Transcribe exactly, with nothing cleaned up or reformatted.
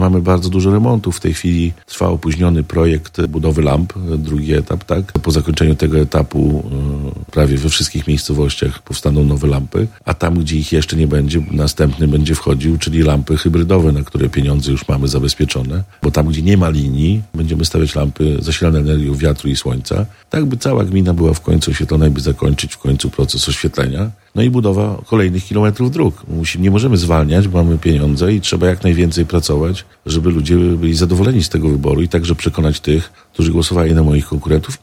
Mamy bardzo dużo remontów. W tej chwili trwa opóźniony projekt budowy lamp, drugi etap, tak? Po zakończeniu tego etapu yy, prawie we wszystkich miejscowościach powstaną nowe lampy, a tam, gdzie ich jeszcze nie będzie, następny będzie wchodził, czyli lampy hybrydowe, na które pieniądze już mamy zabezpieczone, bo tam, gdzie nie ma linii, będziemy stawiać lampy zasilane energią wiatru i słońca, tak by cała gmina była w końcu oświetlona i by zakończyć w końcu proces oświetlenia. No i budowa kolejnych kilometrów dróg. Musimy, nie możemy zwalniać, bo mamy pieniądze i trzeba jak najwięcej pracować, żeby ludzie byli zadowoleni z tego wyboru i także przekonać tych, którzy głosowali na moich konkurentów